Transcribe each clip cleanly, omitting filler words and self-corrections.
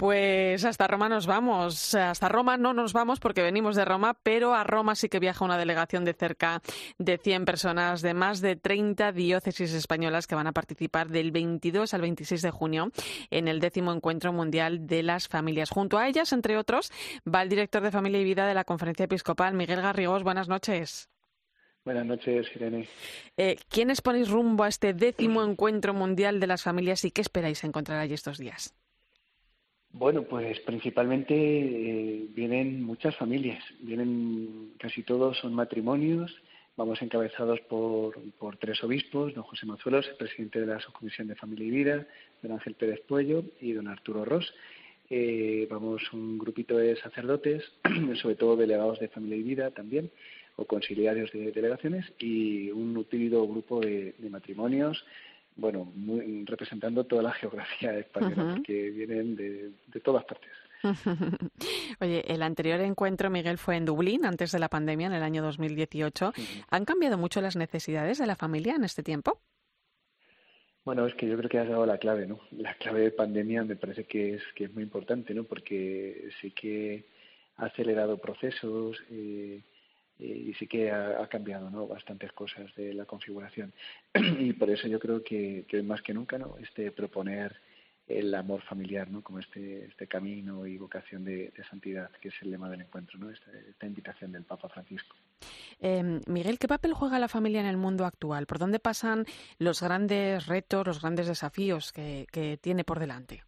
Pues hasta Roma nos vamos. Hasta Roma no nos vamos porque venimos de Roma, pero a Roma sí que viaja una delegación de cerca de 100 personas de más de 30 diócesis españolas que van a participar del 22 al 26 de junio en el 10º Encuentro Mundial de las Familias. Junto a ellas, entre otros, va el director de Familia y Vida de la Conferencia Episcopal, Miguel Garrigós. Buenas noches. Buenas noches, Irene. ¿Quiénes ponéis rumbo a este 10º Encuentro Mundial de las Familias y qué esperáis encontrar allí estos días? Bueno, pues principalmente vienen muchas familias, vienen casi todos, son matrimonios. Vamos encabezados por 3 obispos, don José Mazuelos, el presidente de la Subcomisión de Familia y Vida, don Ángel Pérez Puello y don Arturo Ros. Vamos un grupito de sacerdotes, sobre todo delegados de Familia y Vida también, o conciliarios de delegaciones, y un nutrido grupo de matrimonios, bueno, representando toda la geografía española, porque vienen de todas partes. Oye, el anterior encuentro, Miguel, fue en Dublín, antes de la pandemia, en el año 2018. ¿Han cambiado mucho las necesidades de la familia en este tiempo? Bueno, es que yo creo que has dado la clave, ¿no? La clave de pandemia me parece que es muy importante, ¿no? Porque sí que ha acelerado procesos, y sí que ha cambiado, ¿no?, bastantes cosas de la configuración. Y por eso yo creo que hoy más que nunca, ¿no?, proponer el amor familiar, ¿no?, como este camino y vocación de santidad, que es el lema del encuentro, ¿no?, esta invitación del Papa Francisco. Miguel, ¿qué papel juega la familia en el mundo actual? ¿Por dónde pasan los grandes retos, los grandes desafíos que tiene por delante?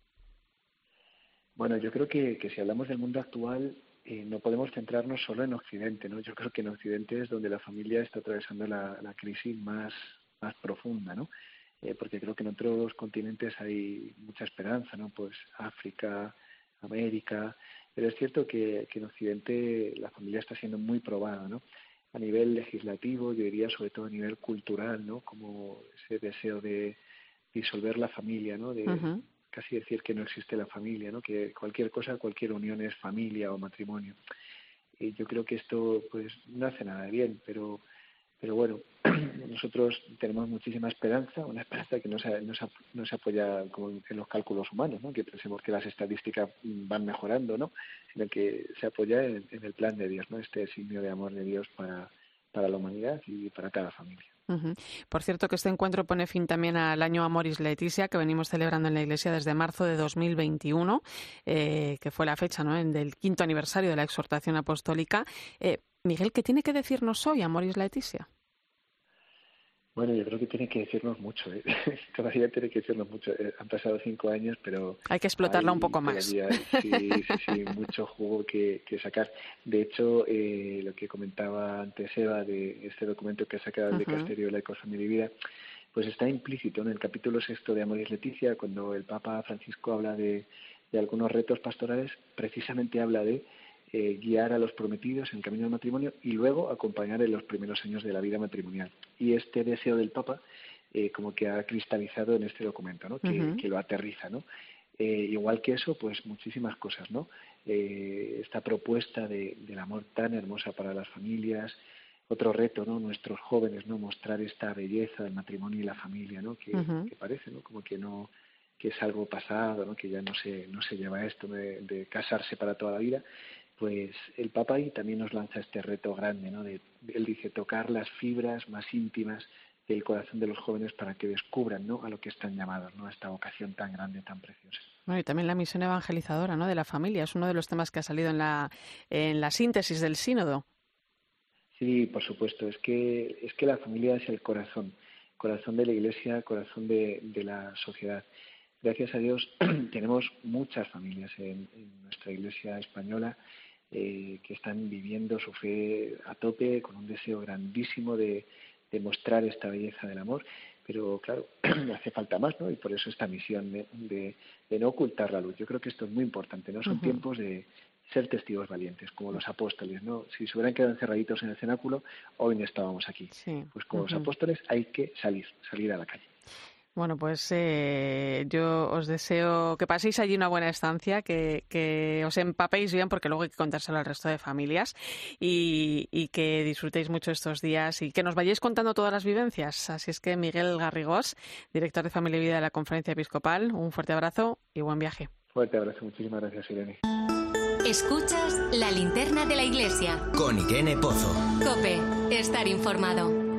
Bueno, yo creo que si hablamos del mundo actual, no podemos centrarnos solo en Occidente, ¿no? Yo creo que en Occidente es donde la familia está atravesando la crisis más profunda, ¿no? Porque creo que en otros continentes hay mucha esperanza, ¿no? Pues África, América, pero es cierto que en Occidente la familia está siendo muy probada, ¿no? A nivel legislativo, yo diría sobre todo a nivel cultural, ¿no? Como ese deseo de disolver la familia, ¿no? De casi decir que no existe la familia, ¿no? Que cualquier cosa, cualquier unión es familia o matrimonio. Y yo creo que esto pues no hace nada de bien, pero bueno, nosotros tenemos muchísima esperanza, una esperanza que no se apoya como en los cálculos humanos, ¿no? Que pensemos que las estadísticas van mejorando, ¿no? Sino que se apoya en el plan de Dios, ¿no? Este signo de amor de Dios para la humanidad y para cada familia. Por cierto, que este encuentro pone fin también al año Amoris Laetitia, que venimos celebrando en la Iglesia desde marzo de 2021, que fue la fecha, ¿no?, del 5º aniversario de la exhortación apostólica. Miguel, ¿qué tiene que decirnos hoy Amoris Laetitia? Bueno, yo creo que tiene que decirnos mucho, ¿eh? Todavía tiene que decirnos mucho. Han pasado 5 años, pero hay que explotarla un poco más. Sí, mucho jugo que sacar. De hecho, lo que comentaba antes Eva de este documento que ha sacado el Dicasterio de Laicos, Familia y Vida, pues está implícito en el capítulo 6 de Amoris Laetitia, cuando el Papa Francisco habla de algunos retos pastorales, precisamente habla de guiar a los prometidos en el camino del matrimonio y luego acompañar en los primeros años de la vida matrimonial. Y este deseo del Papa como que ha cristalizado en este documento, ¿no? Que lo aterriza, ¿no? Igual que eso, pues muchísimas cosas, ¿no? Esta propuesta del amor tan hermosa para las familias, otro reto, ¿no? Nuestros jóvenes, ¿no? Mostrar esta belleza del matrimonio y la familia, ¿no? Que parece, ¿no? Como que no, que es algo pasado, ¿no? Que ya no se lleva esto de casarse para toda la vida. Pues el Papa ahí también nos lanza este reto grande, ¿no? Él dice tocar las fibras más íntimas del corazón de los jóvenes para que descubran, ¿no?, a lo que están llamados, ¿no?, a esta vocación tan grande, tan preciosa. Bueno, y también la misión evangelizadora, ¿no?, de la familia. Es uno de los temas que ha salido en la síntesis del sínodo. Sí, por supuesto. Es que la familia es el corazón de la Iglesia, corazón de la sociedad. Gracias a Dios tenemos muchas familias en nuestra Iglesia española que están viviendo su fe a tope, con un deseo grandísimo de mostrar esta belleza del amor, pero claro, hace falta más, ¿no? Y por eso esta misión de no ocultar la luz. Yo creo que esto es muy importante, ¿no? Son tiempos de ser testigos valientes, como los apóstoles, ¿no? Si se hubieran quedado encerraditos en el cenáculo, hoy no estábamos aquí. Sí. Pues como los apóstoles hay que salir a la calle. Bueno, pues yo os deseo que paséis allí una buena estancia, que os empapéis bien, porque luego hay que contárselo al resto de familias, y que disfrutéis mucho estos días y que nos vayáis contando todas las vivencias. Así es que Miguel Garrigós, director de Familia y Vida de la Conferencia Episcopal, un fuerte abrazo y buen viaje. Fuerte abrazo, muchísimas gracias, Irene. Escuchas La Linterna de la Iglesia con Irene Pozo. COPE, estar informado.